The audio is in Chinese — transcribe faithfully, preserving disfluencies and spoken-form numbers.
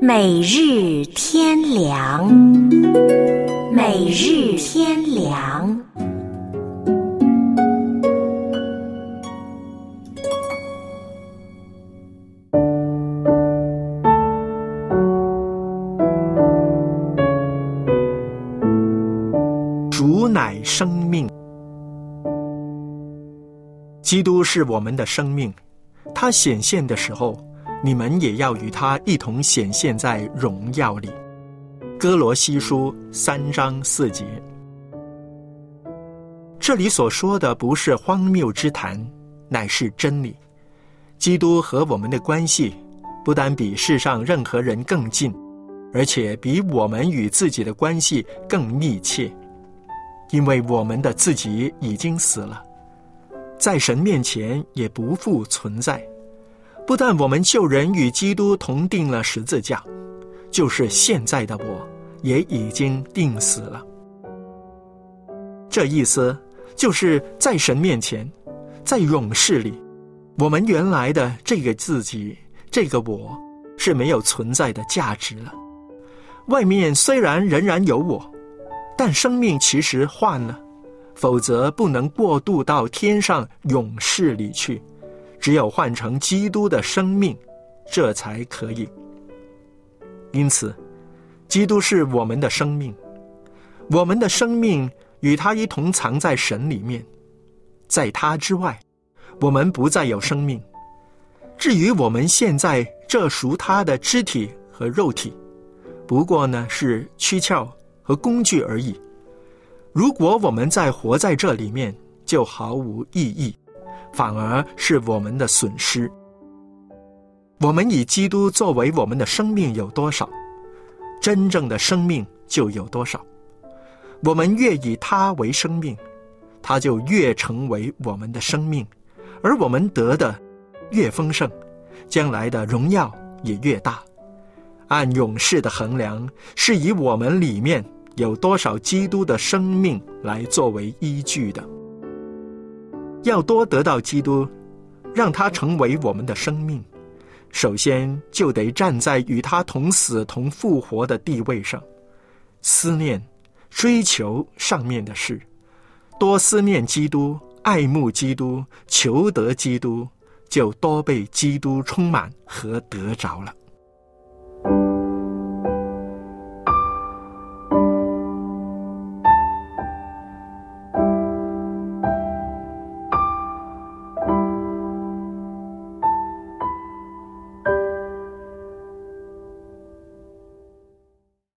每日天良，每日天良。 主乃生命。基督是我们的生命，他显现的时候，你们也要与他一同显现在荣耀里。哥罗西书三章四节。这里所说的不是荒谬之谈，乃是真理。基督和我们的关系不单比世上任何人更近，而且比我们与自己的关系更密切，因为我们的自己已经死了，在神面前也不复存在。不但我们旧人与基督同定了十字架，就是现在的我也已经定死了。这意思就是在神面前，在永世里，我们原来的这个自己，这个我是没有存在的价值了。外面虽然仍然有我，但生命其实换了，否则不能过渡到天上永世里去，只有换成基督的生命，这才可以。因此，基督是我们的生命，我们的生命与他一同藏在神里面，在他之外，我们不再有生命。至于我们现在这属他的肢体和肉体，不过呢是躯壳和工具而已。如果我们再活在这里面，就毫无意义，反而是我们的损失。我们以基督作为我们的生命有多少，真正的生命就有多少。我们越以他为生命，他就越成为我们的生命，而我们得的越丰盛，将来的荣耀也越大。按永世的衡量，是以我们里面有多少基督的生命来作为依据的。要多得到基督，让他成为我们的生命，首先就得站在与他同死同复活的地位上，思念追求上面的事，多思念基督，爱慕基督，求得基督，就多被基督充满和得着了。